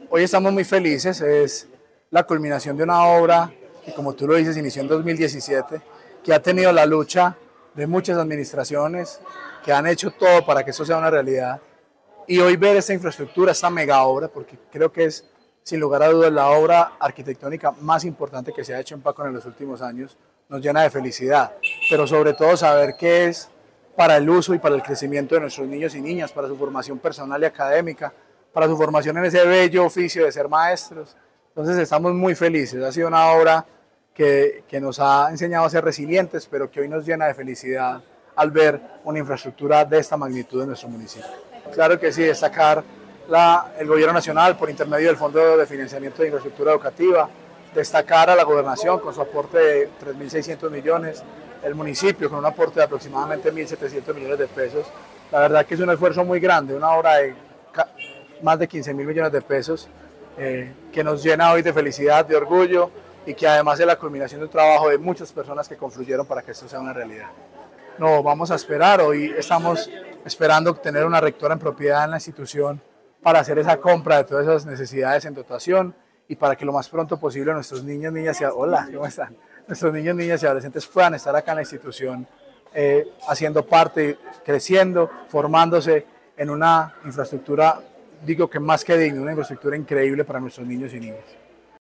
Hoy estamos muy felices, es la culminación de una obra que, como tú lo dices, inició en 2017, que ha tenido la lucha de muchas administraciones que han hecho todo para que esto sea una realidad. Y hoy ver esta infraestructura, esta mega obra, porque creo que es, sin lugar a dudas, la obra arquitectónica más importante que se ha hecho en Pacon en los últimos años, nos llena de felicidad. Pero sobre todo saber que es para el uso y para el crecimiento de nuestros niños y niñas, para su formación personal y académica, para su formación en ese bello oficio de ser maestros. Entonces estamos muy felices. Ha sido una obra que nos ha enseñado a ser resilientes, pero que hoy nos llena de felicidad al ver una infraestructura de esta magnitud en nuestro municipio. Claro que sí, destacar el Gobierno Nacional por intermedio del Fondo de Financiamiento de Infraestructura Educativa, destacar a la Gobernación con su aporte de 3.600 millones, el municipio con un aporte de aproximadamente 1.700 millones de pesos. La verdad que es un esfuerzo muy grande, una obra de más de 15.000 millones de pesos, que nos llena hoy de felicidad, de orgullo, y que además es la culminación de un trabajo de muchas personas que confluyeron para que esto sea una realidad. No, vamos a esperar, hoy estamos esperando tener una rectora en propiedad en la institución para hacer esa compra de todas esas necesidades en dotación y para que lo más pronto posible nuestros niños, niñas y hola, ¿cómo están? Nuestros niños, niñas y adolescentes puedan estar acá en la institución haciendo parte, creciendo, formándose en una infraestructura, digo que más que digna, una infraestructura increíble para nuestros niños y niñas.